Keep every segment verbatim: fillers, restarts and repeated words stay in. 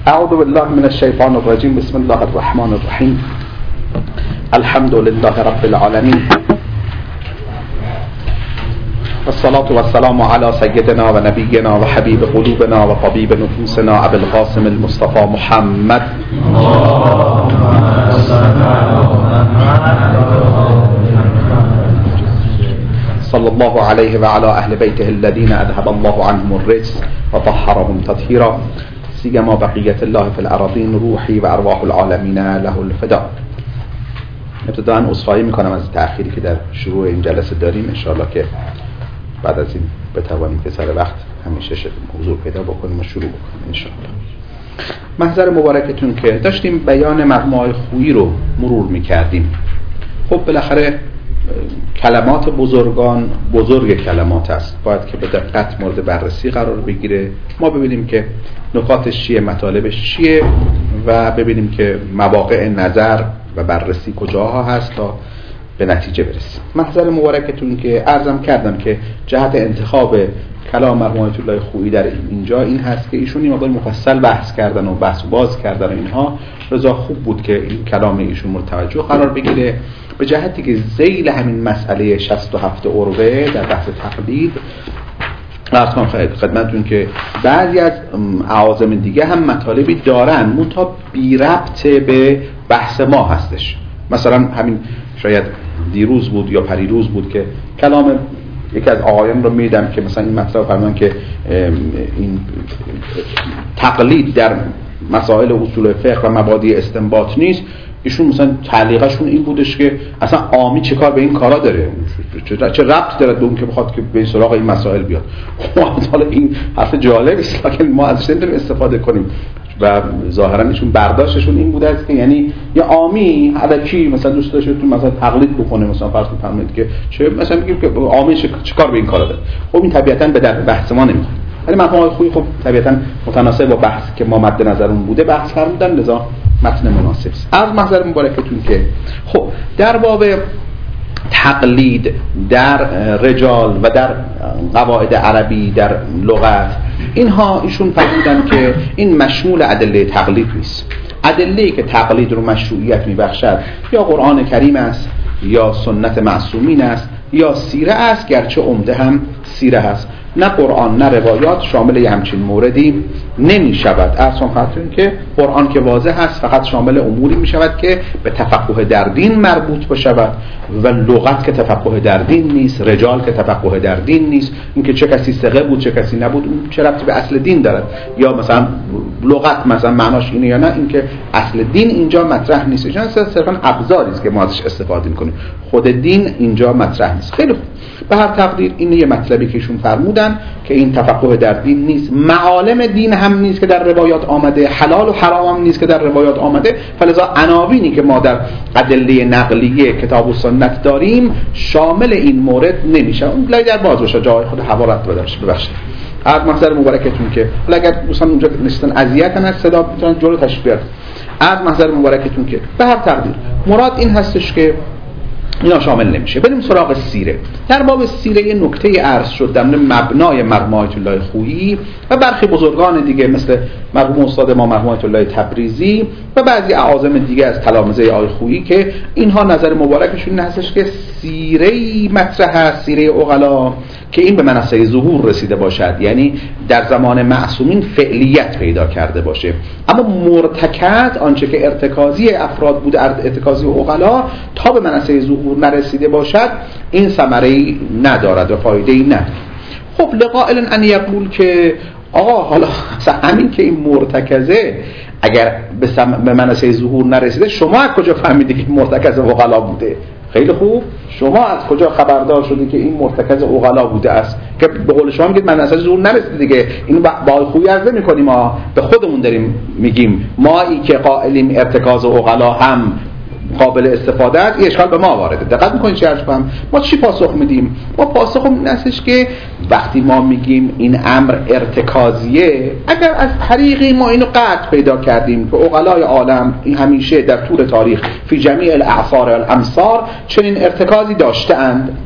اعوذ بالله من الشیطان الرجیم. بسم الله الرحمن الرحیم. الحمد لله رب العالمین والصلاة والسلام على سيدنا و نبینا و حبیب قلوبنا و طبیب نفوسنا ابو القاسم المصطفى محمد صلى الله عليه وعلى اهل بيته الذين اذهب الله عنهم الرجس وطهرهم تطهيرا سيما بقية الله في الأراضين روحي و ارواح العالمین له الفدا. ابتداء عذرخواهی میکنم از تأخیری که در شروع این جلسه داریم. ان شاء الله که بعد از این بتوانیم که سر وقت همیشه حضور پیدا بکنیم و شروع بکنیم ان شاء الله. محضر مبارکتون که داشتیم بیان مجموعه خویی رو مرور میکردیم. خب بالاخره کلمات بزرگان بزرگ کلمات است، باید که به دقت مورد بررسی قرار بگیره، ما ببینیم که نکاتش چیه، مطالبش چیه و ببینیم که مواقع نظر و بررسی کجاها هست تا به نتیجه برسیم. محضر مبارکتون که عرضم کردم که جهت انتخاب کلام مرحوم آیت الله خویی در اینجا این هست که ایشون این مقدار مفصل بحث کردن و بحث باز کردن و اینها، رضا خوب بود که این کلام ایشون مورد توجه قرار بگیره، به جهتی که ذیل همین مسئله شصت و هفت عروه در بحث تقلید عرض کنم خدمتتون که بعضی از اعاظم دیگه هم مطالبی دارن منتها بی ربط به بحث ما هستش. مثلا همین شاید دیروز بود یا پریروز بود که کلام یکی از آقایان رو میدم که مثلا این مطلب فرمودن که این تقلید در مسائل اصول فقه و مبادی استنباط نیست. ایشون مثلا تعلیقشون این بودش که اصلا عامی چه کار به این کارا داره، چه ربط داره به اون که بخواد که به سراغ این مسائل بیاد. حالا این حرف جالبی است که ما ازش نمیتونیم استفاده کنیم و ظاهرا ایشون برداشتشون این بوده است که یعنی یه عامی الکی مثلا دوست داشته تو مثلا تقلید بکنه، مثلا فرض کنید که چه مثلا میگیم که عامی چه کار به این کارا داره. خب این طبیعتا به در بحث ما نمیخوره، ولی مرحوم خویی خب طبیعتا متناسب با بحث که ما مد نظرمون بوده بحث فرمودن، لذا متن مناسب است. از محضر مبارکتون که خب در باب تقلید در رجال و در قواعد عربی در لغت اینها ایشون فرمودن که این مشمول ادله تقلید نیست. ادله‌ای که تقلید رو مشروعیت میبخشد یا قرآن کریم است یا سنت معصومین است یا سیره است، گرچه عمده هم سیره است. نه قرآن نه روایات شامل یه همچین موردی نمی شود. ارسان خواهدتون که قرآن که واضح هست فقط شامل اموری می شود که به تفقه در دین مربوط بشود و لغت که تفقه در دین نیست، رجال که تفقه در دین نیست، این که چه کسی ثقه بود چه کسی نبود اون چه ربطی به اصل دین دارد، یا مثلا لغت مثلا معناش اینه یا نه، این که اصل دین اینجا مطرح نیست. اینجا صرفا ابزاری است که ما ازش استفاده می‌کنیم، خود دین اینجا مطرح نیست. خیلی خوب، به هر تقدیر این یه مطلبی که ایشون فرمودن که این تفقه در دین نیست، معالم دین هم نیست که در روایات آمده، حلال و حرام هم نیست که در روایات آمده، فلذا عناوینی که ما در ادله نقلیه کتاب و سنت داریم شامل این مورد نمیشه. اون لای در باز باشه، جای خود حوارت بدرش ببخشید. از محضر مبارکتون که حالا اگر دوستان اونجا نشستن اذیت هم از صدا میتونن جلو تشریف بیارن. از محضر مبارکتون که به هر تقدیر مراد این هستش که اینا شامل نمیشه. بریم سراغ سیره. در باب سیره یه نکته عرض شد در مبنای مرحوم آیت الله خویی و برخی بزرگان دیگه مثل مرحوم استاد ما مرحوم آیت الله تبریزی و بعضی اعاظم دیگه از تلامذه آیت خویی که اینها نظر مبارکشون این هستش که سیره مطرح است، سیره عقلا، که این به منصه ظهور رسیده باشد، یعنی در زمان معصومین فعلیت پیدا کرده باشه، اما مرتکز آنچه که ارتکازی افراد بود ارتکازی عقلا تا به منصه ظهور نرسیده باشد این ثمره‌ای ندارد و فایده‌ای ندارد. خب لقائل ان یقول که آقا حالا همین که این مرتکزه اگر به, سم... به منصه ظهور نرسیده شما از کجا فهمیدی که مرتکز عقلا بوده؟ خیلی خوب، شما از کجا خبردار شدی که این مرتکز عقلا بوده است که به قول شما میگید من اصلا ظهور نرسیده دیگه؟ اینو با خوبی عرض نمی‌کنیم، ما به خودمون داریم میگیم، مایی که قائلیم ارتکاز عقلا هم قابل استفاده است، این اشکال به ما وارده. دقت می‌کنید چه عرض کنم؟ ما چی پاسخ میدیم؟ ما پاسخ این هستش که وقتی ما میگیم این امر ارتکازیه، اگر از طریقی ما اینو قطع پیدا کردیم که عقلای عالم این همیشه در طول تاریخ فی جمیع الاعصار و الامصار چنین ارتکازی داشته‌اند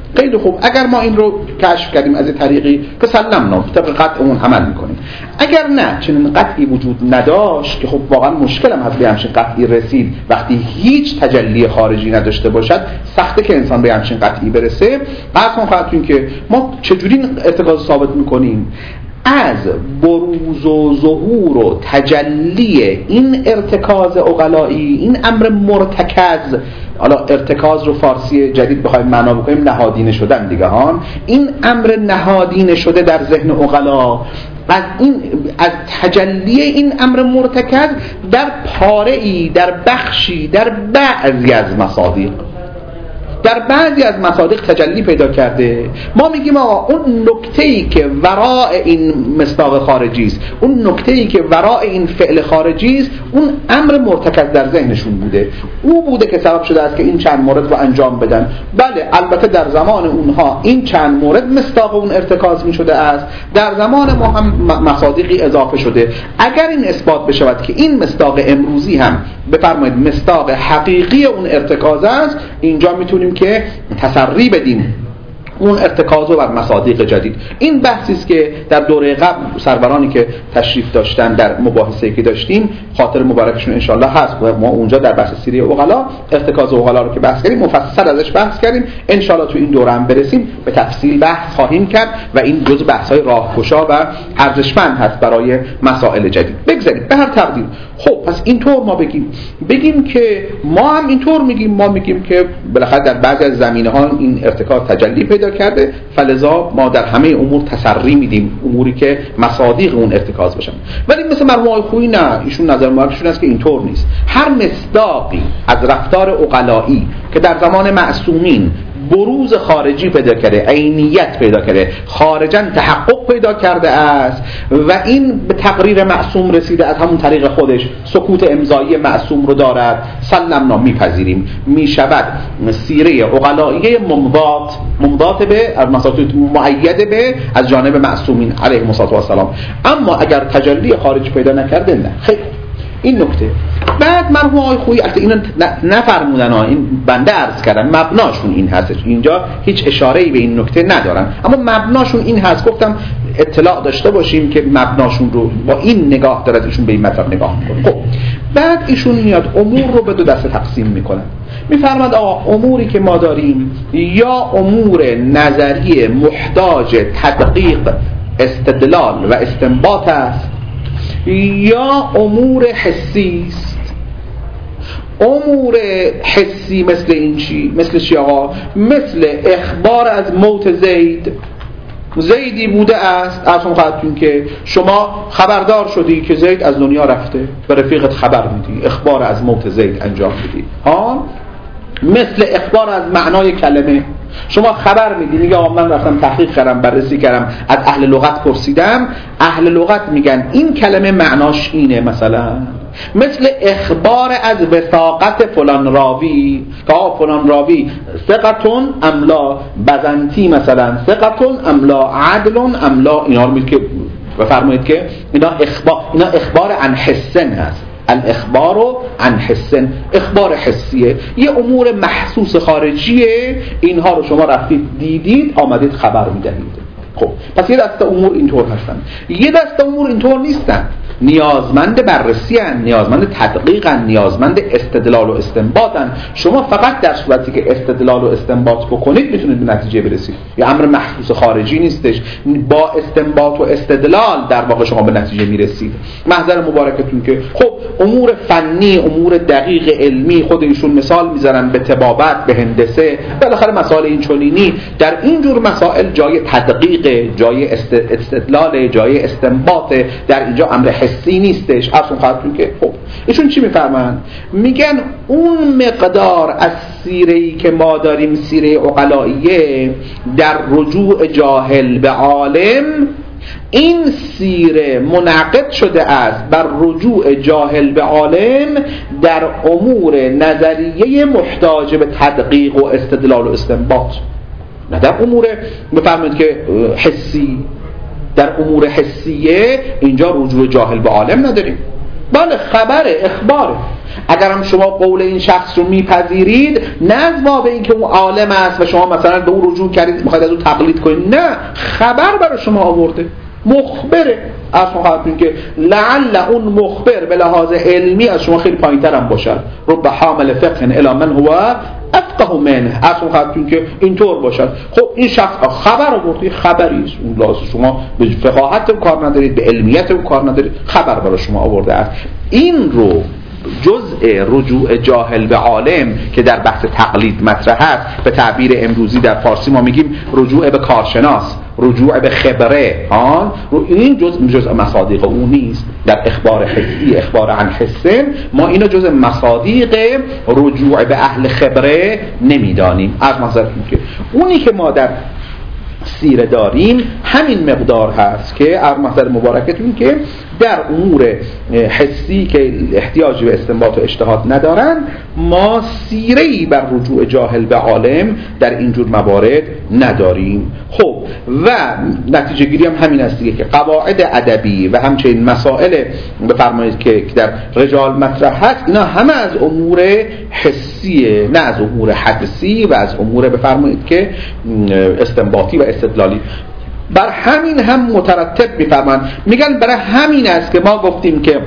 خیلی خوب، اگر ما این رو کشف کردیم از این طریقی که سلمنا طبق قطع اون عمل میکنیم. اگر نه چنین قطعی وجود نداشت که خب واقعا مشکل هم هست به همچین قطعی رسید، وقتی هیچ تجلی خارجی نداشته باشد سخته که انسان به همچین قطعی برسه. اصلا خواهدتون که ما چجوری ارتکاز ثابت میکنیم؟ از بروز و ظهور و تجلی این ارتکاز عقلایی، این امر مرتکز، حالا ارتکاز رو فارسی جدید بخوایم معنا بکنیم نهادینه شدن دیگه ها، این امر نهادینه شده در ذهن عقلا، از این از تجلی این امر مرتکز در پاره‌ای، در بخشی، در بعضی از مصادیق در بعضی از مصادیق تجلی پیدا کرده. ما میگیم آقا اون نکته‌ای که وراء این مصداق خارجی است، اون نکته‌ای که وراء این فعل خارجی است، اون امر مرتکز در ذهنشون بوده، او بوده که سبب شده است که این چند مورد رو انجام بدن. بله البته در زمان اونها این چند مورد مصداق اون ارتکاز میشده است، در زمان ما هم مصادیقی اضافه شده. اگر این اثبات بشود که این مصداق امروزی هم بفرمایید مصداق حقیقی اون ارتکاز است، اینجا میتونیم که تسری بدیم اون ارتکاز رو بر مصادیق جدید. این بحثی است که در دوره قبل سرورانی که تشریف داشتن در مباحثه‌ای که داشتیم خاطر مبارکشون انشالله هست و ما اونجا در بحث سیره عقلا ارتکاز عقلا رو که بحث کردیم مفصل ازش بحث کردیم. انشالله تو این دوره هم برسیم به تفصیل بحث خواهیم کرد و این جزء بحث‌های راهگشا و ارزشمند هست برای مسائل جدید. بگذاریم به هر تقدیر. خب پس اینطور ما بگیم بگیم که ما هم اینطور میگیم، ما میگیم که بالاخره در بعضی از زمینه‌ها این ارتکاز تجلی پیدا کرده، فلذا ما در همه امور تسری میدیم اموری که مصادیق اون ارتکاز باشن. ولی مثل مرحوم آقای خویی نه، ایشون نظر مبارکشون است که اینطور نیست. هر مصداقی از رفتار عقلایی که در زمان معصومین بروز خارجی پیدا کرده، عینیت پیدا کرده، خارجاً تحقق پیدا کرده است و این به تقریر معصوم رسیده از همون طریق خودش سکوت امضایی معصوم رو دارد، سلمنا میپذیریم، میشود سیره عقلائیه ممضات ممضات به از مسائل مؤیده به از جانب معصومین علیهم السلام. اما اگر تجلی خارج پیدا نکرده نه. خیلی این نکته. بعد مرحوم آقای خویی البته اینو نفرمودن ها، این بنده عرض کردم مبناشون این هستش، اینجا هیچ اشاره‌ای به این نکته ندارن اما مبناشون این هست. گفتم اطلاع داشته باشیم که مبناشون رو با این نگاه دارد ایشون به این مطلب نگاه میکنه. خب بعد ایشون میاد امور رو به دو دسته تقسیم میکنن. میفرماد آقا اموری که ما داریم یا امور نظری محتاج تدقیق استدلال و استنباط است یا امور حسی است. امور حسی مثل این چی؟ مثل چی آقا؟ مثل اخبار از موت زید. زیدی بوده است اصلا خواهدتون که شما خبردار شدی که زید از دنیا رفته، به رفیقت خبر میدی، اخبار از موت زید انجام میدی ها. مثل اخبار از معنای کلمه، شما خبر میدی، میگه آقا من رفتم تحقیق کردم، بررسی کردم، از اهل لغت پرسیدم، اهل لغت میگن این کلمه معناش اینه مثلا. مثل اخبار از وثاقت فلان راوی که آقا فلان راوی ثقتون املا بزنتی مثلا، ثقتون املا عدلون املا، اینا رو میگه که بفرمایید که اینا اخبار اینا اخبار عن حسن هست. الاخبار عن حسن، اخبار حسیه، یه امور محسوس خارجیه، اینها رو شما رفتید دیدید آمدید خبر میدهید. خب پس یه دسته امور اینطور هستن، یه دسته امور اینطور نیستن، نیازمند بررسی هن، نیازمند تدقیق هن، نیازمند استدلال و استنباط هن. شما فقط در صورتی که استدلال و استنباط بکنید میتونید به نتیجه برسید، یه امر محسوس خارجی نیستش، با استنباط و استدلال در واقع شما به نتیجه میرسید. محضر مبارکتون که خب امور فنی، امور دقیق علمی، خود ایشون مثال میذارن به طبابت، به هندسه، بالاخره مسائل این چنینی، در این جور مسائل جای تدقیق، جای استدلال، جای استنباط، در اینجا امر حسی نیستش. اصلا خواهدتون که خب ایشون چی میفرمند؟ میگن اون مقدار از سیره‌ای که ما داریم، سیره عقلائیه، در رجوع جاهل به عالم، این سیره منعقد شده است بر رجوع جاهل به عالم در امور نظریه محتاج به تدقیق و استدلال و استنباط، نه در امور بفرمایید که حسی. در امور حسیه اینجا رجوع جاهل به عالم نداریم. بله خبره، اخباره، اگر هم شما قول این شخص رو میپذیرید، نه از باب اینکه اون عالم است و شما مثلا به اون رجوع کردید میخواید از اون تقلید کنید، نه، خبر برای شما آورده، مخبره. اصلا خواهدون که لعل اون مخبر به لحاظ علمی از شما خیلی پایین‌تر هم باشد. رب حامل فقه الی من هو افقه منه. اصلا خواهدون که اینطور باشد. خب این شخص خبر آورده، خبری است، اون لازم شما به فقاهت کار ندارید، به علمیت کار ندارید، خبر برای شما آورده است. این رو جزء رجوع جاهل به عالم که در بحث تقلید مطرح است، به تعبیر امروزی در فارسی ما میگیم رجوع به کارشناس، رجوع به خبره، آن این جزء جزء مصادیق او نیست. در اخبار حسی، اخبار عن حسن، ما اینو جزء مصادیق رجوع به اهل خبره نمیدانیم. از نظرتون که اونی که ما در سیره داریم همین مقدار هست که از نظر مبارکتون که در امور حسی که احتیاج به استنباط و اجتهاد ندارن، ما سیره‌ای بر رجوع جاهل به عالم در اینجور موارد نداریم. خب و نتیجه گیری هم همین است دیگه که قواعد ادبی و همچنین مسائل بفرمایید که در رجال مطرح هست، اینا همه از امور حسیه، نه از امور حدسی و از امور بفرمایید که استنباطی و استدلالی. بر همین هم مترتب میفرمان، میگن برای همین است که ما گفتیم که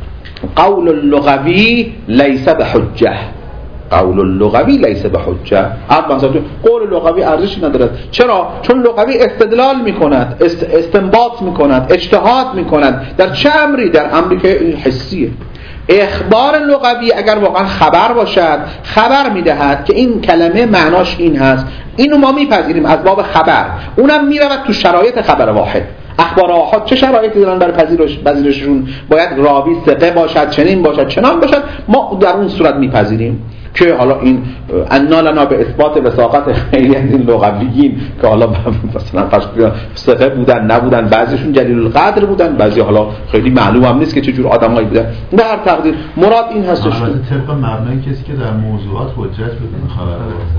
قول اللغوی لیس بحجه، قول اللغوی لیس بحجه. قول لغوی ارزشی ندارد. چرا؟ چون لغوی استدلال میکند، است استنباط میکند، اجتهاد میکند. در چه امری؟ در امری که حسیه. اخبار لغوی اگر واقعا خبر باشد، خبر میدهد که این کلمه معناش این هست، اینو ما میپذیریم از باب خبر، اونم میرود تو شرایط خبر واحد. اخبار آحاد چه شرایطی دارن برای پذیرش پذیرششون؟ باید راوی ثقه باشد، چنین باشد، چنان باشد، ما در اون صورت میپذیریم. که حالا این انا لنا به اثبات وثاقت خیلی از این لغویین که حالا مثلا ثقه بودن نبودن، بعضیشون جلیل القدر بودن، بعضی حالا خیلی معلوم هم نیست که چه جور آدمایی بودن. به هر تقدیر مراد این هستش که طبق مبنای کسی که در موضوعات حجت بدون خبر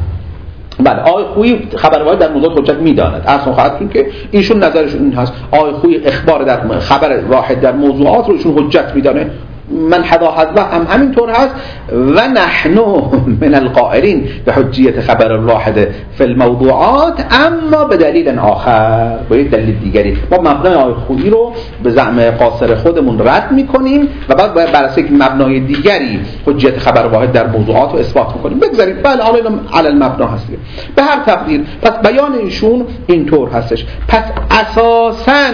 بله، آقای خویی خبر در موضوعات حجت میداند. اصلا خواهدتون که ایشون نظرشون این هست، آقای خویی اخبار در خبر واحد در موضوعات رو ایشون حجت میدانه. من حدا حذبه هم همینطور هست. و نحن من القائلین به حجیت خبر الواحد فی الموضوعات، اما به دلیل آخر، با یک دلیل دیگری. ما مبنای آقای خویی رو به زعم قاصر خودمون رد میکنیم و بعد باید بر اساس یک مبنای دیگری حجیت خبر واحد در موضوعات رو اثبات میکنیم. بگذاریم بله حالا علی المبنا هست. به هر تقدیر پس بیان ایشون اینطور هستش. پس اساساً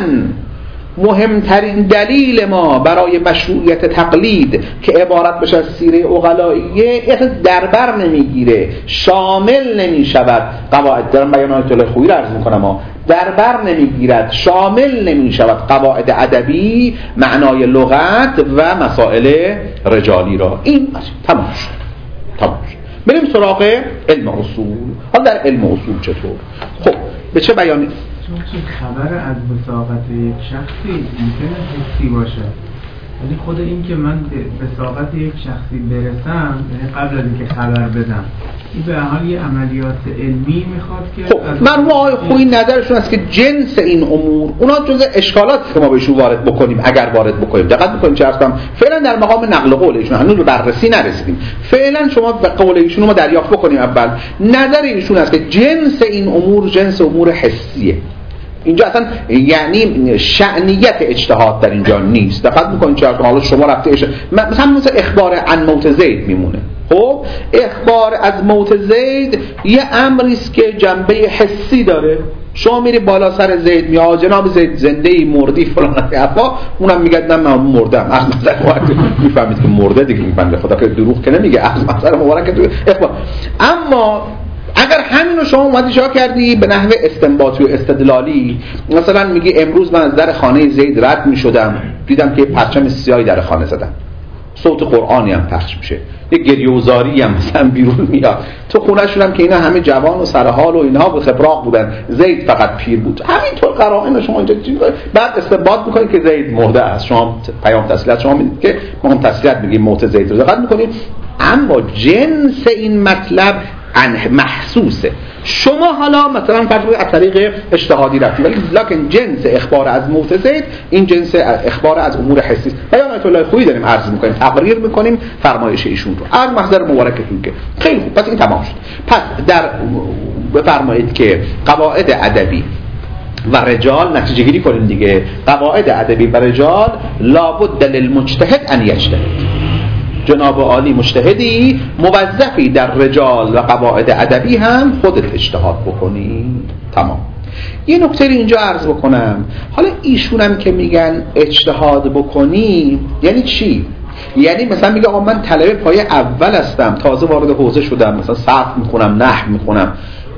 مهمترین دلیل ما برای مشروعیت تقلید که عبارت بشه از سیره عقلائیه، اصلا دربر نمیگیره، شامل نمیشود. قواعد دارم بیان آیت الله خویی رو عرض میکنم ها، دربر نمیگیرد، شامل نمیشود قواعد ادبی، معنای لغت و مسائل رجالی را. این تمام شد. تمام شد. بریم سراغ علم اصول. حالا در علم اصول چطور؟ خب به چه بیانی؟ چون خبر از وثاقت یک شخصی ممکنه حسی باشه، ولی خود این که من به وثاقت یک شخصی برسم، یعنی قبل از اینکه خبر بدم، این به حال یه عملیات علمی میخواد که خب مرحوم آقای خویی نظرشون است که جنس این امور اونا جزء اشکالاتی که ما بهشون وارد بکنیم، اگر وارد بکنیم. دقت بکنیم چه هستم فعلا در مقام نقل قول ایشون هنوز به بررسی نرسیدیم. فعلا شما به قول ایشون ما دریافت بکنیم. اول نظر ایشون است که جنس این امور جنس امور حسیه. اینجا اصلا یعنی شأنیت اجتهاد در اینجا نیست. دقت میکنید چرا حالا شما رفته اجتهاد مثلا مثل اخبار عن موت زید میمونه. خب اخبار از موت زید یه امری است که جنبه حسی داره. شما میری بالا سر زید میگه جناب زید زنده ای مردی فلان حرفا، اونم میگه نه من مردم. از مثلا وقتی میفهمید که مرده دیگه میفهمه خدا که دروغ که نمیگه. از مثلا مبارک تو اخبار. اما اگر همینو شما اومدی جا کردی به نحو استنباطی و استدلالی، مثلا میگی امروز من از در خانه زید رد میشدم دیدم که پرچم سیاهی در خانه زدن، صوت قرآنی هم پخش میشه، یه گریه‌وزاری هم مثلا بیرون میاد، تو خونه شدم که اینا همه جوان و سرحال و اینها به خبراق بودن، زید فقط پیر بود. همینطور قرائن شما اینجا بعد استنباط میکنید که زید مرده است. شما پیام تسلیت شما میدید که ما هم تسلیت میگیم موت زید رو دقت میکنید. اما جنس این مطلب محسوسه. شما حالا مثلا فرض کنید از طریق اجتهادی رفتید، ولی لکن جنس اخبار از موت زید این جنس اخبار از امور حسی است. بیان آیت الله خویی داریم عرض میکنیم، تقریر میکنیم فرمایش ایشون رو. از محضر مبارکتون که خیلی خوب، پس این تمام شد. پس در بفرمایید که قواعد ادبی و رجال نتیجه گیری کنیم دیگه. قواعد ادبی و رجال لابد للمجتهد ان یجتهد. جناب عالی مجتهدی موظفی در رجال و قواعد ادبی هم خودت اجتهاد بکنی. تمام. یه نکته رو اینجا عرض بکنم. حالا ایشون هم که میگن اجتهاد بکنی یعنی چی؟ یعنی مثلا میگه آقا من طلبه پای اول هستم، تازه وارد حوزه شدم، مثلا صرف میخونم، نحو میخونم،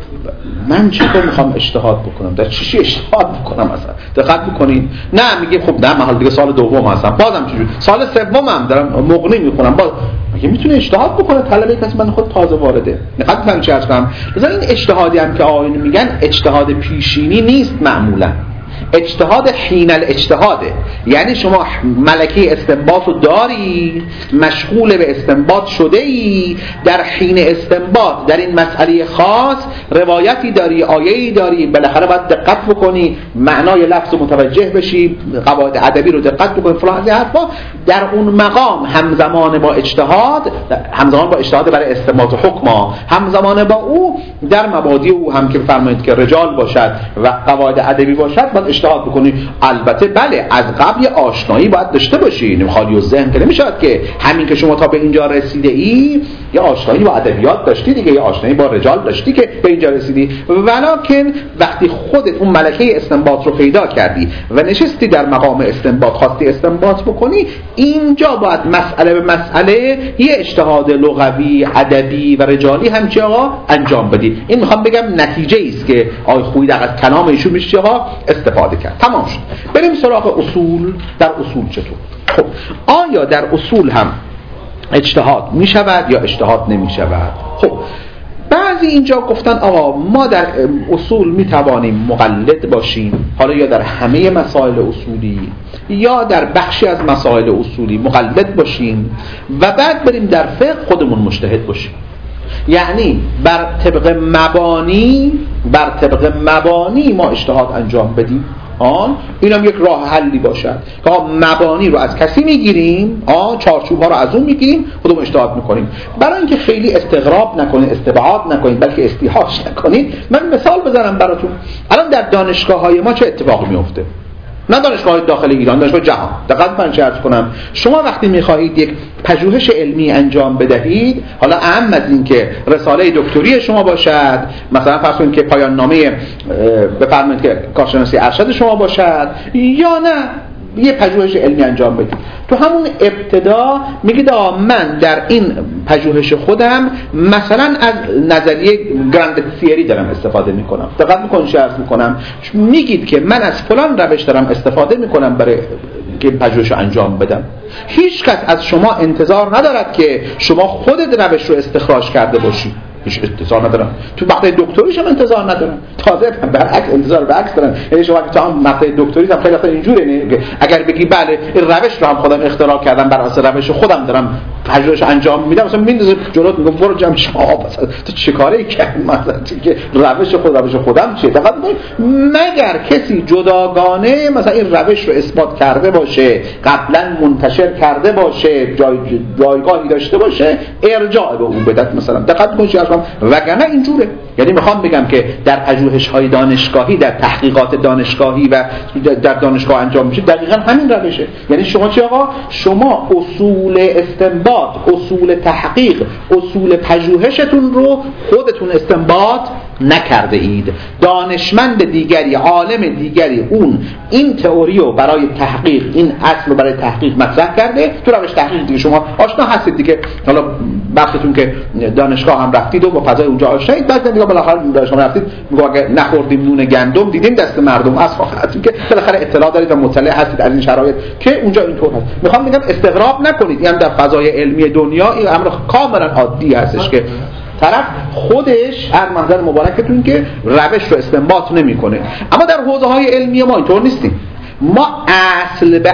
من چطور میخوام اجتهاد بکنم؟ در چی اجتهاد بکنم مثلا؟ دقت بکنید. نه میگه خب نه من حالا دیگه سال دوم هستم، بازم چجوری؟ سال سومم دارم مغنی میخونم، باز میگه میتونه اجتهاد بکنه طلبه کسی من خود تازه وارده. دقت بکنید چه هستم. مثلا این اجتهادی هم که آقایون میگن اجتهاد پیشینی نیست معمولا. اجتهاد حین الاجتهاده، یعنی شما ملکه استنباط رو داری، مشغول به استنباط شده ای، در حین استنباط در این مسئله خاص روایتی داری، آیه‌ای داری، بالاخره باید دقت بکنی، معنای لفظ متوجه بشی، قواعد ادبی رو دقت بکنی، فلان از این حرفا. در اون مقام همزمان با اجتهاد، همزمان با اجتهاد برای استنباط حکما، همزمان با او در مبادی او هم که فرمایید که رجال باشد و قواعد ادبی باشد باید اجتهاد بکنی. البته بله از قبل آشنایی باید داشته باشی، خالی و ذهن که نمیشود که همین که شما تا به اینجا رسیده ای یا آشنایی با ادبیات داشتی دیگه، یا آشنایی با رجال داشتی که به اینجا رسیدی. ولکن وقتی خودت اون ملکه استنباط رو پیدا کردی و نشستی در مقام استنباط، خواستی استنباط بکنی، اینجا باید مسئله به مسئله یه اجتهاد لغوی، ادبی و رجالی همچی آقا انجام بدی. این میخوام بگم نتیجه ای است که آقای خویی در از کلام ایشون میشه آقا استفاده کرد. تمام شد. بریم سراغ اصول. در اصول چطور؟ خب آیا در اصول هم اجتهاد می شود یا اجتهاد نمی شود؟ خب بعضی اینجا گفتن آقا ما در اصول می توانیم مقلد باشیم، حالا یا در همه مسائل اصولی یا در بخشی از مسائل اصولی مقلد باشیم و بعد بریم در فقه خودمون مجتهد باشیم. یعنی بر طبق مبانی بر طبق مبانی ما اجتهاد انجام بدیم. آن اینم یک راه حلی باشد که مبانی رو از کسی میگیریم، آ چارچوب ها رو از اون میگیریم، خودمون اجتهاد میکنیم. برای اینکه خیلی استغراب نکنید، استبعاد نکنید، بلکه استیحاش نکنید، من مثال بزنم براتون. الان در دانشگاه های ما چه اتفاقی میفته؟ نه دانشگاه داخل ایران، دانشگاه جهان. دقت من چه عرض کنم، شما وقتی میخواهید یک پژوهش علمی انجام بدهید، حالا اهم از این که رساله دکتری شما باشد، مثلا فرض کنید که پایان نامه بفرمایید که کارشناسی ارشد شما باشد، یا نه یه پژوهش علمی انجام بدید، تو همون ابتدا میگید آقا من در این پژوهش خودم مثلا از نظریه گراند تیوری دارم استفاده میکنم. دقت میکنید چه عرض میکنم، میگید که من از فلان روش دارم استفاده میکنم برای که پژوهش انجام بدم. هیچ کس از شما انتظار ندارد که شما خودت روش رو استخراج کرده باشید، هیچ انتظار ندارم. تو مقطع دکتریش هم انتظار ندارم، تازه برعکس انتظار برعکس دارن. یعنی شما تو هم مقطع دکتری هم خیلی وقتا اینجوریه، اگر بگی بله این روش رو هم خودم اختراع کردم، بر اساس روش خودم دارم پژوهش انجام میدم، مثلا میندازه جلوت میگم برو جمع شما مثلا تو چیکاره کردی، مثلا که روش خود روش خودم چیه. فقط مگر کسی جداگانه مثلا این روش رو اثبات کرده باشه، قبلا منتشر کرده باشه، جای جایگاهی داشته باشه، ارجاع به اون بدت مثلا. دقت کنید وگرنه اینجوره. یعنی میخوام بگم که در پژوهش‌های دانشگاهی، در تحقیقات دانشگاهی و در دانشگاه انجام میشه دقیقاً همین روشه. یعنی شما چه آقا، شما اصول استنباط، اصول تحقیق، اصول پژوهشتون رو خودتون استنباط نکرده اید. دانشمند دیگری، عالم دیگری اون این تئوری رو برای تحقیق، این اصل رو برای تحقیق مطرح کرده، تو روش تحقیق دیگه شما آشنا هستید دیگه. حالا وقتتون که دانشگاه هم رفتید و با فضای اونجا آشنایید، بعد دیگه بالاخره دانشگاه رفتید میگه اگه نخوردیم نون گندم دیدیم دست مردم، از خاطر که بالاخره اطلاع دارید و مطلع هستید از این شرایط که اونجا اینطور هست. میخوام بگم استغراب نکنید، این در فضای علمی دنیا این امر کاملا عادی هستش که طرف خودش هر منظر مبارکتون که روش رو استنباط نمیکنه. اما در حوزه های علمی ما اینطور نیستیم. ما اصل به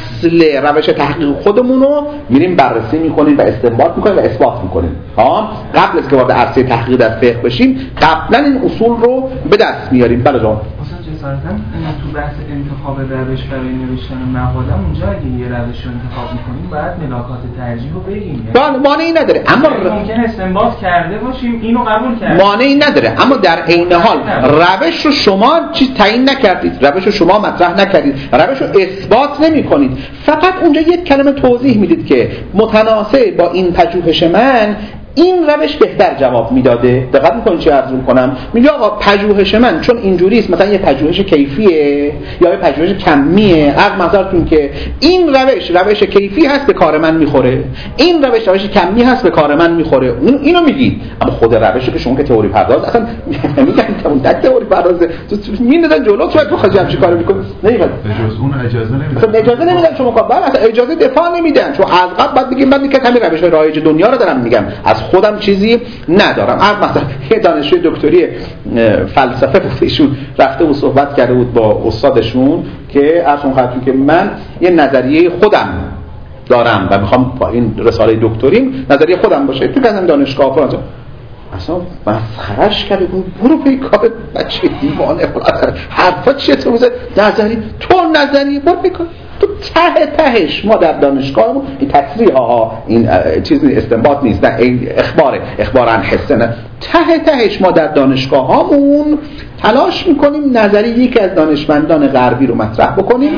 اصل روش تحقیق خودمون رو میریم بررسی میکنیم و استنباط میکنیم و اثبات میکنیم. ها قبل از که وارد عرصه تحقیق در فقه بشیم قبلا این اصول رو به دست میاریم. بله جان. جسارتاً تو بحث انتخاب روش برای نوشتن مقاله اونجا اگه یه روش رو انتخاب میکنیم باید ملاکات ترجیح رو بگیم. بله مانعی نداره، اما ممکن استنباط کرده باشیم اینو قبول کردیم. مانعی نداره، اما در عین حال روش رو شما چیز تعیین نکردید، روش رو شما مطرح نکردید، روش رو اثبات نمی‌کنید، فقط اونجا یک کلمه توضیح میدید که متناسب با این پژوهش من این روش بهتر جواب میداده. دقت میکنید چه عرض میکنم؟ میگه آقا پژوهش من چون اینجوری است، مثلا یه پژوهش کیفیه یا یه پژوهش کمیه، از نظرتون که این روش روش کیفی هست به کار من میخوره، این روش روش کمی هست به کار من میخوره، اینو میگید. اما خود روشی که شما که تئوری پرداز اصلا میگن که اون تک تئوری پردازه میندازن جلو، تو تو خجم چی کارو میکنه؟ نمیخواد به جز اون اجازه نمیدن. اجازه نمیدن شما کار بعد اصلا اجازه دفاع نمیدن، چون از قبل بعد میگیم بعد که همین روش رایج دنیا رو دارم میگم، از خودم چیزی ندارم. مثلا یه دانشجوی دکتری فلسفه بود، ایشون رفته و صحبت کرده بود با استادشون که اصلا خاطر که من یه نظریه خودم دارم و میخوام با این رساله دکتریم نظریه خودم باشه. تو کردم دانشگاه فرانسه اصلا مسخرهش کرده بود، برو پی کار بچه دیوانه حرفا چیه تو میزه نظری تو نظری برو پی کار. تو ته تهش ما در دانشگاه این تصریح ها این چیزی استنباط نیست، نه این اخباره اخبار عن حسه، نه ته تهش ما در دانشگاه هامون تلاش میکنیم نظری یکی از دانشمندان غربی رو مطرح بکنیم،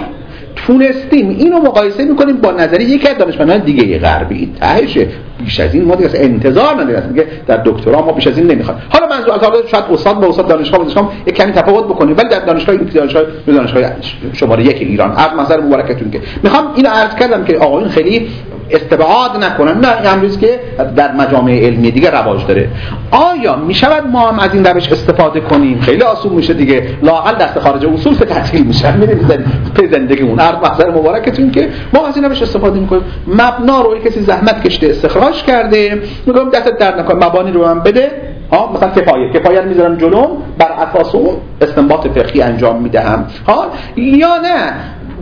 تونستیم اینو مقایسه میکنیم با نظری یکی از دانشمندان دیگه غربی. تهشه بیش از این ما دیگه انتظار نداریم، میگه در دکترا ما بیش از این نمیخوایم. حالا منظور از حالا شاید استاد با استاد دانشگاه دانشگاه یک کمی تفاوت بکنیم، ولی در دانشگاه این دانشگاه دانشگاه شماره یک ایران از نظر مبارکتون که میخوام اینو عرض کردم که آقایون خیلی استبعاد نکنن، نه امروز که در مجامع علمی دیگه رواج داره. آیا میشود ما هم از این روش استفاده کنیم؟ خیلی آسون میشه دیگه، لااقل دست خارج اصول که تعطیل میشه، میریم به زندگیمون. هر مقصد مبارکتون که ما از این روش استفاده میکنیم، مبنا رو کسی زحمت کشته استخراج کرده، میگم دستت درد نکنه مبانی رو من بده، ها مثلا کفایه کفایه رو میذارم جلوم، بر اساس اون استنباط فقهی انجام میدهم، ها یا نه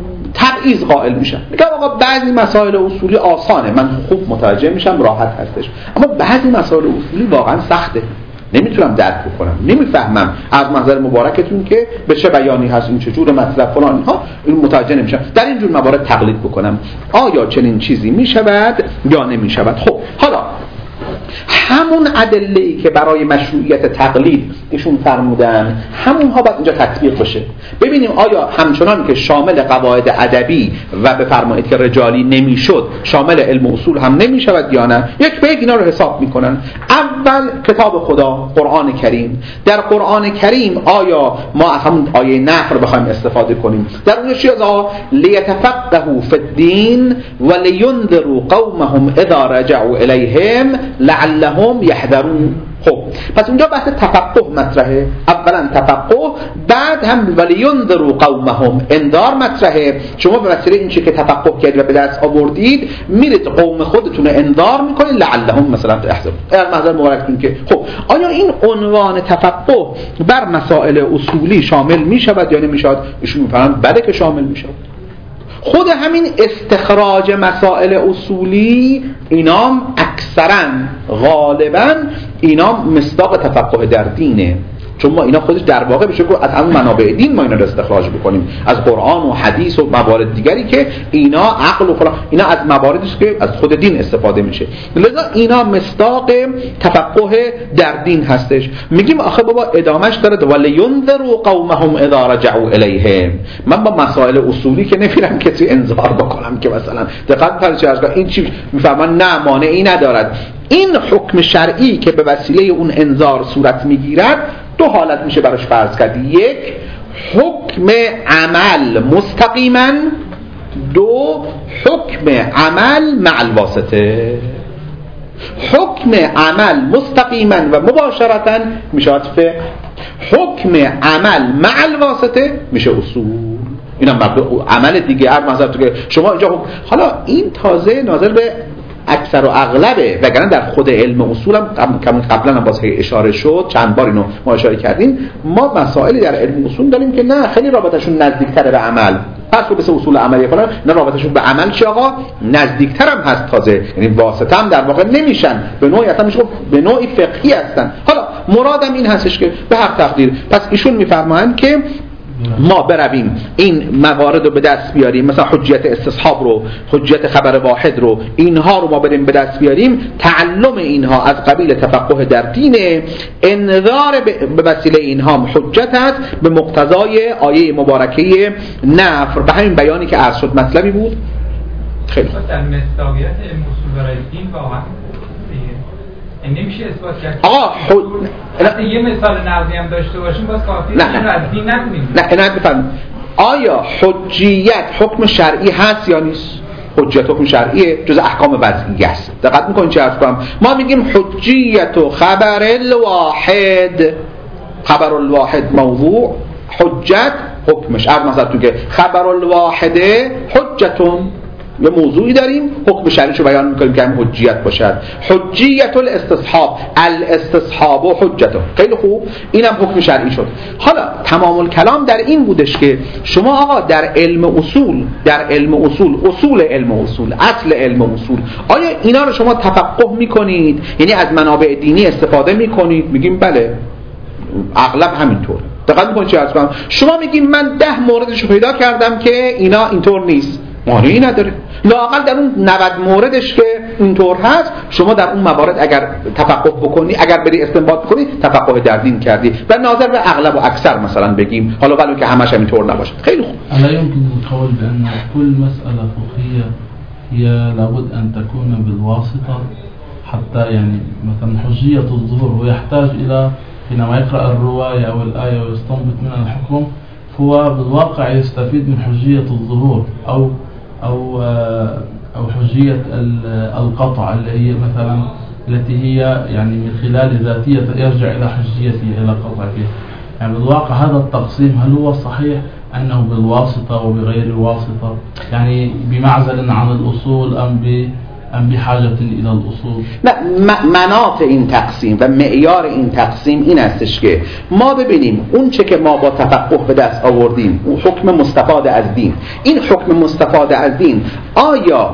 تبعیض قائل میشم، میگم آقا بعضی مسائل اصولی آسانه من خوب متوجه میشم راحت هستش، اما بعضی مسائل اصولی واقعا سخته نمیتونم درک بکنم، نمیفهمم از منظر مبارکتون که به چه بیانی هست، این چجور مطلب فلان ها، این متوجه نمیشم، در این جور موارد تقلید بکنم. آیا چنین چیزی میشود یا نمیشود؟ خب حالا همون ادله‌ای که برای مشروعیت تقلید ایشون فرمودن همونها باید اینجا تطبیق بشه. ببینیم آیا همچنان که شامل قواعد ادبی و بفرمایید که رجالی نمیشد شامل علم اصول هم نمیشود یا نه؟ یک به یک اینا رو حساب میکنن. اول کتاب خدا قرآن کریم، در قرآن کریم آیا ما از همون آیه نحر بخوایم استفاده کنیم در اون چیزا لیتفقهوا فی الدین ولینذروا قومهم اذا رجعوا الیهم لعلهم یحذرون. خب پس اونجا بحث تفقه مطرحه، اولا تفقه، بعد هم ولینذروا قومهم انذار مطرحه. شما به وسیله این چیزی که تفقه کردید و به دست آوردید میرید قوم خودتون رو انذار میکنید لعلهم مثلا تحذرون. از نظر مبارکتون که خب آیا این عنوان تفقه بر مسائل اصولی شامل میشود یا نمیشود؟ ایشون میفرمایند بله که شامل میشود. خود همین استخراج مسائل اصولی اینام اکثرا غالبا اینام مصداق تفقه در دینه، چون ما اینا خودش در واقع بشه که از همون منابع دین ما اینا رو استخراج بکنیم، از قرآن و حدیث و موارد دیگری که اینا عقل و فلان اینا از مواردی است که از خود دین استفاده میشه، لذا اینا مصداق تفقه در دین هستش. میگیم آخه بابا ادامش داره ولینذروا قومهم اذا رجعوا الیهم، من با مسائل اصولی که نمیرم کسی انذار بکنم که مثلا دقت کنید این چی میفهمن، نه مانعی ندارد. این حکم شرعی که به وسیله اون انذار صورت میگیرد دو حالت میشه براش فرض کرد، یک حکم عمل مستقیما، دو حکم عمل مع الواسطه. حکم عمل مستقیما و مباشرتا میشه فقه، حکم عمل مع الواسطه میشه اصول. اینا مبدأ عمل دیگه هر مثلا تو که شما اینجا حالا این تازه ناظر به اکثر و اغلبه، وگرنه در خود علم اصول هم قبلا هم باز اشاره شد، چند بار اینو ما اشاره کردیم، ما مسائلی در علم اصول داریم که نه خیلی رابطشون نزدیکتره به عمل. پس به سه اصول عملی فلان نه رابطه‌شون به عمل چه آقا نزدیک‌تر هم هست تازه، یعنی واسطه هم در واقع نمیشن، به نوعی اصلا میشه به نوعی فقهی هستن. حالا مرادم این هستش که به هر تقدیر پس ایشون میفرمایند که ما برویم این موارد رو به دست بیاریم، مثلا حجیت استصحاب رو، حجیت خبر واحد رو، اینها رو ما بریم به دست بیاریم. تعلم اینها از قبیل تفقه در دین، انذار به وسیله اینها حجت است به مقتضای آیه مبارکه نفر. به همین بیانی که عرض شد مطلبی بود. خیلی در مصداقیت اصول برای دین واقعا نمیشه اثبات کرد. آقا خود حتی یه مثال نقضی هم داشته باشیم باز کافیه این از دین نکنیم. نه نه بفرمایید آیا حجیت حکم شرعی هست یا نیست؟ حجیت حکم شرعیه، جز احکام وضعی است. دقت میکنید چه عرض کنم؟ ما میگیم حجیت و خبر الواحد، خبر الواحد موضوع، حجت حکمش عرض مثلا که خبر الواحد حجتون، یه موضوعی داریم حکم شرعیشو بیان میکنیم که هم حجیت باشد. حجیت الاستصحاب، الاستصحاب و حجته. خیلی خوب، اینم حکم شرعی شد. حالا تمام الکلام در این بودش که شما آقا در علم اصول، در علم اصول، اصول علم اصول، اصل علم اصول، آیا اینا رو شما تفقه میکنید؟ یعنی از منابع دینی استفاده میکنید؟ میگیم بله، اغلب همینطوره. دقت میکنید چه هست؟ شما میگیم من ده موردش رو پیدا کردم که اینا اینطور نیست، معنی نداره. لااقل در اون نود موردش که اینطور هست شما در اون موارد اگر تفقه بکنی، اگر بری استنباط بکنی، تفقه در دین کردی. و ناظر به اغلب و اکثر مثلا بگیم، حالا ولو که همش هم اینطور نباشه. خیلی خوب. الا يمكن القول بان كل مسألة فقهية هي لابد ان تكون بالواسطة حتى يعني مثلا حجية الظهور ويحتاج الى حينما يقرأ الرواية او الآية ويستنبط منها الحكم هو بالواقع يستفيد من حجية الظهور أو أو أو حجية القطع اللي هي مثلا التي هي يعني من خلال ذاتية يرجع إلى حجيته إلى قطعته. يعني بالواقع هذا التقسيم هل هو صحيح أنه بالواسطة وبغير الواسطة، يعني بمعزل عن الأصول أم ب ام بحاجة الى الاصول؟ نه، مناط این تقسیم و معیار این تقسیم این استش که ما ببینیم اون چه که ما با تفقه به دست آوردیم، اون حکم مستفاد از دین، این حکم مستفاد از دین آیا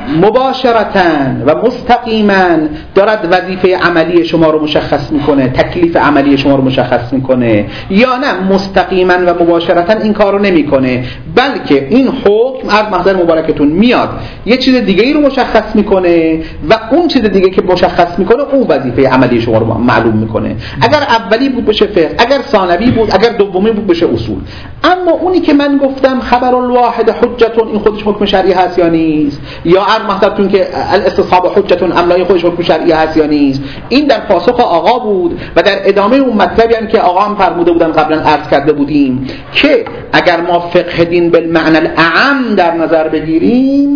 مباشرتاً و مستقیماً دارد وظیفه عملی شما رو مشخص میکنه، تکلیف عملی شما رو مشخص میکنه، یا نه مستقیماً و مباشرتاً این کار رو نمیکنه، بلکه این حکم از محضر مبارکتون میاد یه چیز دیگه ای رو مشخص میکنه و اون چیز دیگه که مشخص میکنه اون وظیفه عملی شما رو معلوم میکنه. اگر اولی بود بشه فقه، اگر ثانوی بود، اگر دومی بود بشه اصول. اما اونی که من گفتم خبر الواحد حجتون، این خودش حکم شرعی هست یا نیست؟ یا هر مطلبتون که الاستصحاب حجتون املای خودش حکم شرعی هست یا نیست؟ این در پاسخ آقا بود و در ادامه اون مطلبی هم که آقا هم فرموده بودن قبلا عرض کرده بودیم که اگر ما فقه دین بالمعنى الاعم در نظر بگیریم،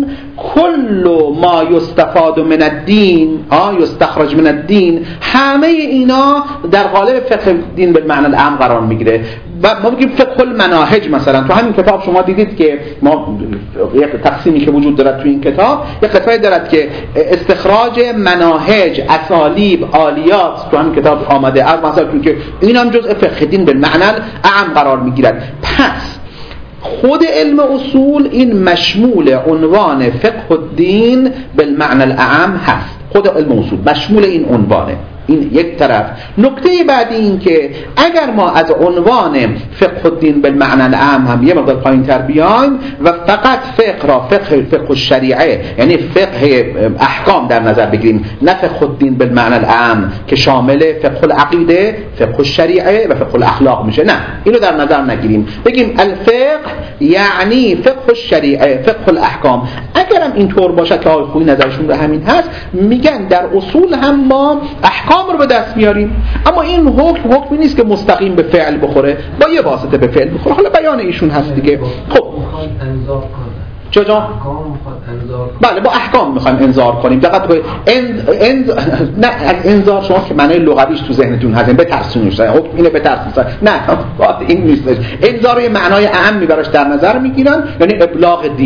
کل ما یستفاد من الدین ها یستخرج من الدین، همه اینا در قالب فقه دین بالمعنى الاعم قرار میگیره. و ما بگیم فقه المناهج، مثلا تو همین کتاب شما دیدید که ما یک تقسیمی که وجود دارد تو این کتاب، یک قسمتی دارد که استخراج مناهج، اسالیب، آلیات تو همین کتاب آمده از مثلا که این هم جزء فقه دین بالمعنى الاعم قرار میگیرد. پس خود علم اصول این مشمول عنوان فقه الدین بالمعنى الاعم هست. خود علم اصول مشمول این عنوانه. این یک طرف. نکته بعدی این که اگر ما از عنوان فقه الدین بالمعنى الاعم هم یه مقدار پایین تر بیایم و فقط فقه را فقه فقه الشریعه، یعنی فقه احکام در نظر بگیریم، نه فقه الدین بالمعنى الاعم که شامل فقه العقیده، فقه الشریعه و فقه الاخلاق میشه، نه اینو در نظر نگیریم، بگیم الفقه یعنی فقه الشریعه، فقه الاحکام. اگرم اینطور باشه که آقای خویی نظرشون به همین هست، میگن در اصول هم ما احکام رو به دست میاریم، اما این حکم حکمی نیست که مستقیم به فعل بخوره، با یه واسطه به فعل بخوره. حالا بیان ایشون هست دیگه. خب انذار کنه چجا؟ احکام میخواد انذار کنه. بله با احکام میخوایم انذار کنیم. دقت کنید اند اند نه از انذار شما که معنی لغویش تو ذهنتون هست بترسونیش، حکم اینه بترسون، نه این نیست. انذار یه معنای اعم براش در نظر میگیرن، یعنی ابلاغ دین.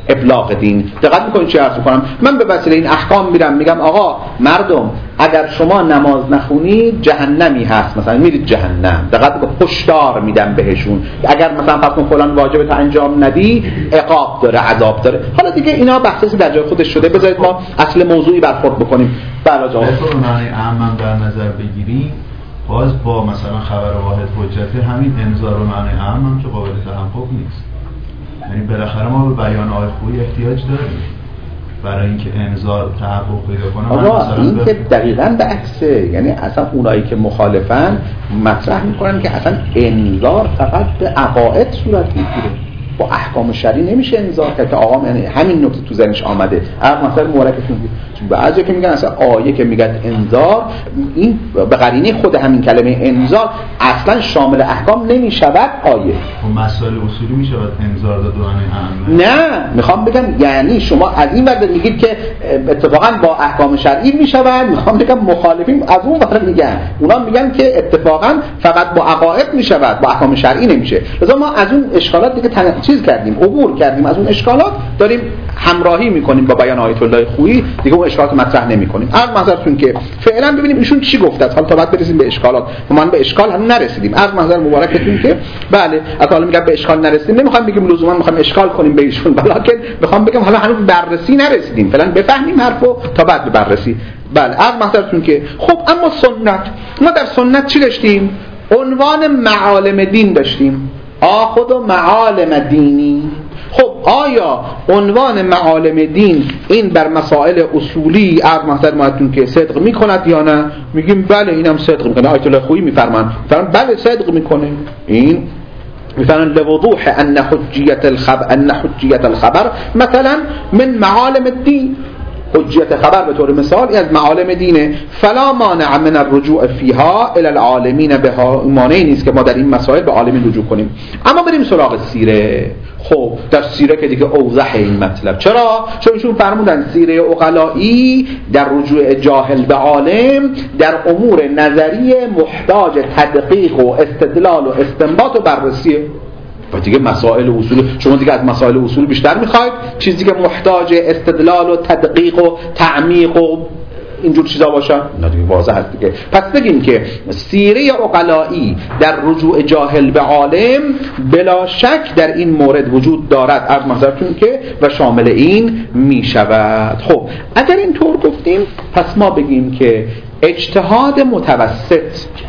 ابلاغ دین. دقت میکنید چی عرض میکنم؟ من به وسیله این احکام میرم میگم آقا مردم اگر شما نماز نخونید جهنمی هست، مثلا میرید جهنم. دقت میکنید هشدار میدم بهشون اگر مثلا پس فلان واجبت انجام ندی عقاب داره، عذاب داره. حالا دیگه اینا بحثی در جای خودش شده، بذارید ما اصل موضوعی برخورد بکنیم. بله جواب. به طور معنی عامم در نظر بگیریم باز با مثلا خبر واحد حجت همین انذار و معنی عامم که قابل تحقق نیست. یعنی بالاخره ما به بیان آیه خویی احتیاج داریم برای اینکه انذار تحقق پیدا کنه. آقا این که دقیقاً به عکسه، یعنی اصلا اونایی که مخالفن مطرح میکنن که اصلا انذار فقط به عقاید صورت میگیره، با احکام شرعی نمیشه انذار کرد که آقا یعنی همین نکته تو ذهنش آمده. اگه مثلا مورکتون بعضی که میگن اصلا آیه که میگن انذار این به قرینه خود همین کلمه انذار اصلا شامل احکام نمیشود آیه. و مسائل اصولی میشود انذار داد و نه میخوام بگم یعنی شما از این ورد میگید که اتفاقا با احکام شرعی میشود، میخوام بگم مخالفین از اون ور میگن، اونا میگن که اتفاقا فقط با عقاید میشود، با احکام شرعی نمیشه. لذا ما از اون اشکالات دیگه تن... چیز کردیم، عبور کردیم از اون اشکالات، داریم همراهی میکنیم با بیان آیت الله خویی، دیگه اون اشکالات مطرح نمیکنیم. عرض محضرتون که فعلا ببینیم ایشون چی گفته است، حالا تا بعد برسیم به اشکالات. ما به اشکال هم نرسیدیم. عرض محضر مبارکتون که بله حالا میگم به اشکال نرسیدیم، نمیخوام بگم لزوما میخوام اشکال کنیم به ایشون، بلکه میخوام بگم حالا هنوز بررسی نرسیدیم، فعلا بفهمیم حرفو تا بعد به بررسی. بله عرض محضرتون که خب اما سنت، ما در سنت چی داشتیم؟ عنوان معالم دین داشتیم، آخذ و معالم دینی. خب آیا عنوان معالم دین این بر مسائل اصولی عرض محضر مادتون که صدق میکند یا نه؟ میگیم بله اینم صدق میکنه. آیت الله خویی میفرمان فرمان بله صدق میکنه. این میفرمان لوضوح ان حجیت الخبر ان حجیت الخبر مثلا من معالم الدین، حجیت خبر به طور مثال از معالم دینه، فلا مانع من الرجوع فيها الى العالمین بها، مانعی نیست که ما در این مسائل به عالمین رجوع کنیم. اما بریم سراغ سیره. خب در سیره که دیگه اوضح این مطلب. چرا؟ چون ایشون فرمودن سیره عقلایی در رجوع جاهل به عالم در امور نظری محتاج تدقیق و استدلال و استنباط و بررسیه. و دیگه مسائل اصول شما دیگه از مسائل اصول بیشتر میخواید، چیزی که محتاج استدلال و تدقیق و تعمیق و اینجور چیزا باشن؟ نه دیگه واضح هست دیگه. پس بگیم که سیره عقلایی در رجوع جاهل به عالم بلا شک در این مورد وجود دارد، عرض محضرتون که و شامل این میشود. خب اگر اینطور گفتیم پس ما بگیم که اجتهاد متوسط،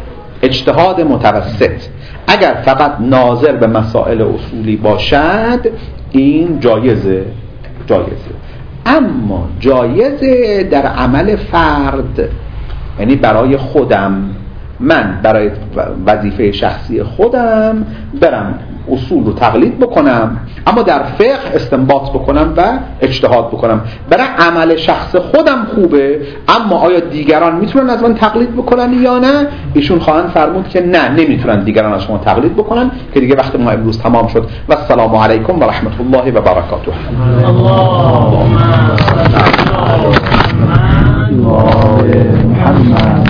اجتهاد متوسط اگر فقط ناظر به مسائل اصولی باشد این جایزه، جایزه. اما جایزه در عمل فرد، یعنی برای خودم، من برای وظیفه شخصی خودم برم اصول رو تقلید بکنم، اما در فقه استنباط بکنم و اجتهاد بکنم. برای عمل شخص خودم خوبه، اما آیا دیگران میتونن از من تقلید بکنن یا نه؟ ایشون خواهند فرمود که نه، نمیتونن دیگران از شما تقلید بکنن. که دیگه وقت ما امروز تمام شد و السلام علیکم و رحمت الله و برکاته. اللهم صل علی محمد.